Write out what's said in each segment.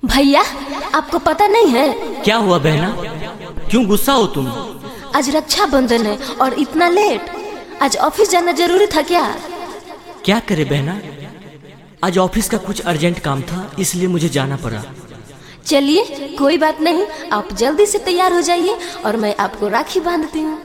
भैया, आपको पता नहीं है? क्या हुआ बहना, क्यों गुस्सा हो तुम? आज रक्षाबंधन है और इतना लेट। आज ऑफिस जाना जरूरी था क्या? क्या करे बहना, आज ऑफिस का कुछ अर्जेंट काम था, इसलिए मुझे जाना पड़ा। चलिए कोई बात नहीं, आप जल्दी से तैयार हो जाइए और मैं आपको राखी बांधती हूँ।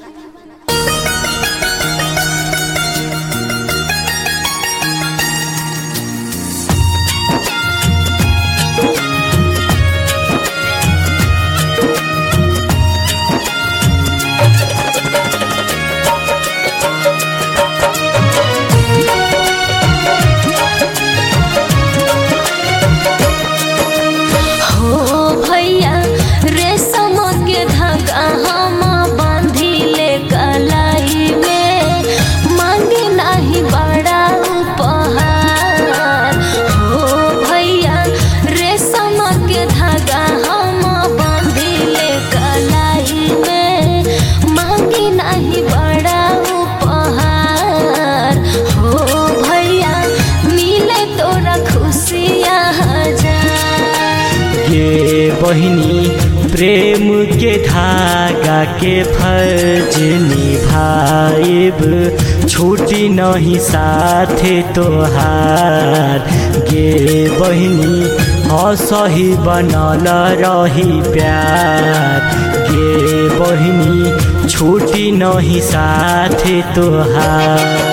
बहिनी प्रेम के धागा के फर्ज निभाइब, छूटी नहीं साथे तोहार। गे बहिनी असही बनल रही प्यार, गे बहिनी छूटी नहीं साथे तोहार।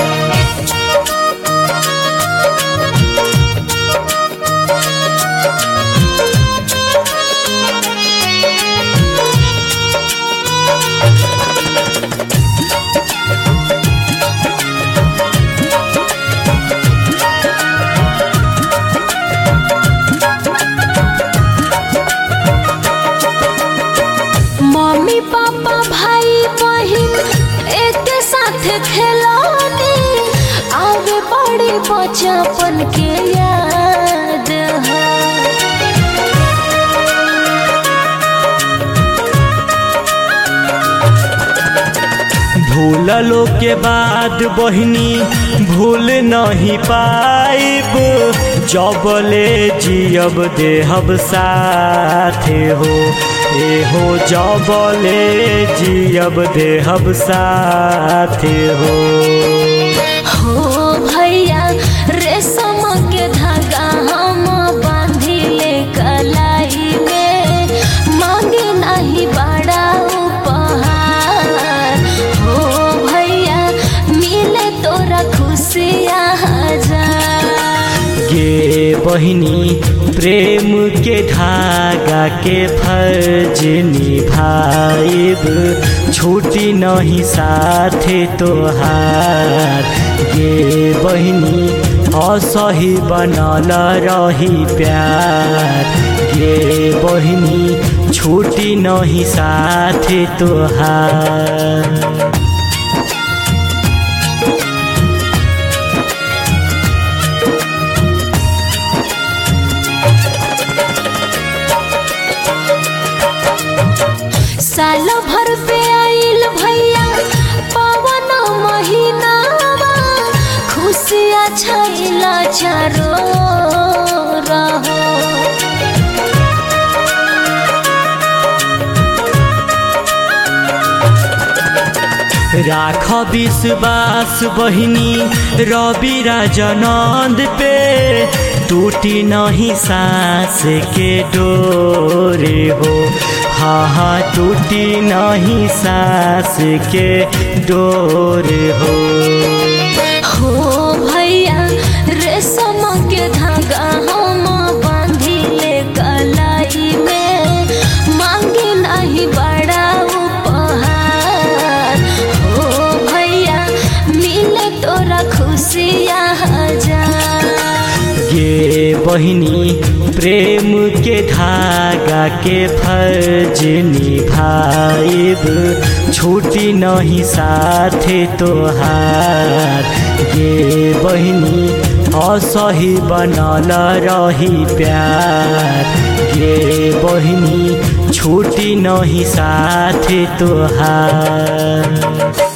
मम्मी पापा भाई बहन एक साथ खेलौनी, आगे बड़े बचपन के याद है। भूललो के बाद बहिनी भूल नहीं पाइब, जबले जियब देहब साथे हो। एहो जबले जियब देहब साथे हो। हो भैया, रेशम के धागा हम बांधिले कलाई में, मांगे नहीं बड़ा उपहार। हो भैया, मिले तोरा खुशियाँ हजार। गे बहिनी प्रेम के धागा के फर्ज निभाइब, छूटी नहीं साथे तोहार। गे बहिनी असही बनल रही प्यार, गे बहिनी छूटी नहीं साथे तोहार। साल भर पे आइल भैया पवन महीनावा, खुशियाँ छाइला चारो रहो। राख विश्वास बहिनी रवि राजनंद पे, टूटी नहीं सांस के डोरे हो। हाँ हाँ, टूटी नहीं सांस के डोरे हो। हो भैया, रेशम के धागा हम बांधिले कलाई में, मांगे नहीं बड़ा उपहार। हो भैया, मिले तोरा खुशियाँ हजार। गे बहिनी प्रेम के धागा के फर्ज निभाइब, छूटी नहीं साथे तोहार। गे बहिनी असही बनल रही प्यार, गे बहिनी छूटी नहीं साथे तोहार।